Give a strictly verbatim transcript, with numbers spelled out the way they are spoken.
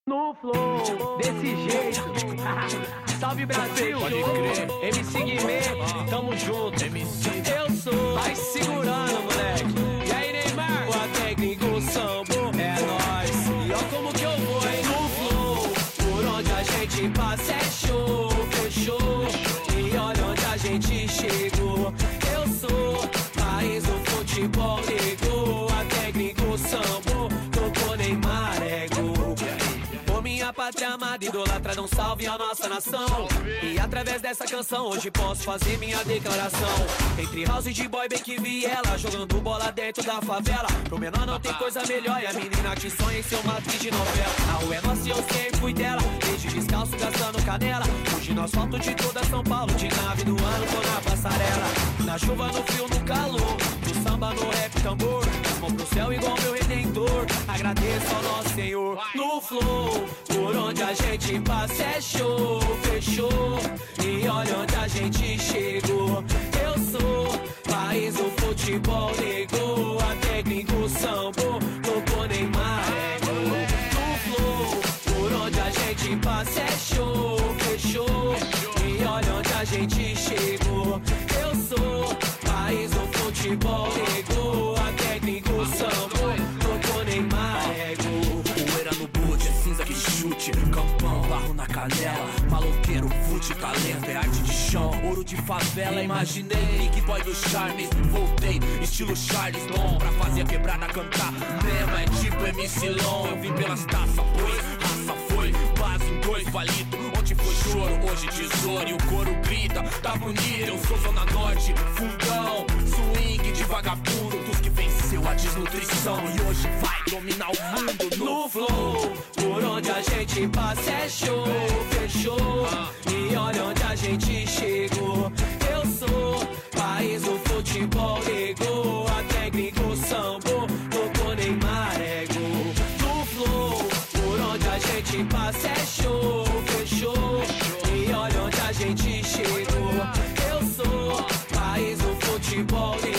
No flow, desse jeito. Salve Brasil, Pode crer. M C Guimê, tamo junto. M C Eu sou, vai segurando, moleque. E aí, Neymar? O técnico Sambo, é nóis. E ó como que eu vou, hein? No flow, por onde a gente passa é show, fechou. E olha onde a gente chegou. Eu sou, país do futebol ligou. A técnico Sambo, tocou Neymar, é gol. Ô minha pátria amada, idolatra, dá um salve à nossa nação. E através dessa canção hoje posso fazer minha declaração. Entre house e boy, bem que vi ela jogando bola dentro da favela. Pro menor não tem coisa melhor, e a menina que sonha em ser uma atriz de novela. A rua é nossa e eu sempre fui dela, desde descalço gastando canela. Hoje no asfalto de toda São Paulo, de nave do ano tô na passarela. Na chuva, no frio, no calor, no samba, no rap, tambor. As mãos pro céu igual meu redentor, agradeço ao nosso Senhor. No flow, por onde a gente passa é show, fechou. E olha onde a gente chegou. Eu sou, país do futebol ligou. A técnico Sambo, tocou Neymar, é gol. No flow, por onde a gente passa é show, fechou. E olha onde a gente chegou. Eu sou, país do futebol ligou. A técnico Sambo, tocou Neymar, é gol. Poeira no boot, é cinza que chute. Campão, barro na canela. Maloqueiro, fute, talento, é arte de chão. Ouro de favela, imaginei Nick Boy do Charmes. Voltei, estilo Charles Long, pra fazer a quebrada cantar. Tema é tipo M C Long. Eu vim pelas taças, pois raça foi base em dois palito. Ontem foi choro, hoje tesouro. E o coro grita, tá bonito. Eu sou Zona Norte, fundão. Swing de vagabundo, dos que venceu a desnutrição. E hoje vai dominar o mundo no No flow, por onde a gente passa é show, fechou. E olha onde a gente chegou. Eu sou, país do futebol ligou. A técnico Sambo, tocou Neymar, é gol. No flow, por onde a gente passa é show, fechou. E olha onde a gente chegou. Eu sou, país do futebol ligou.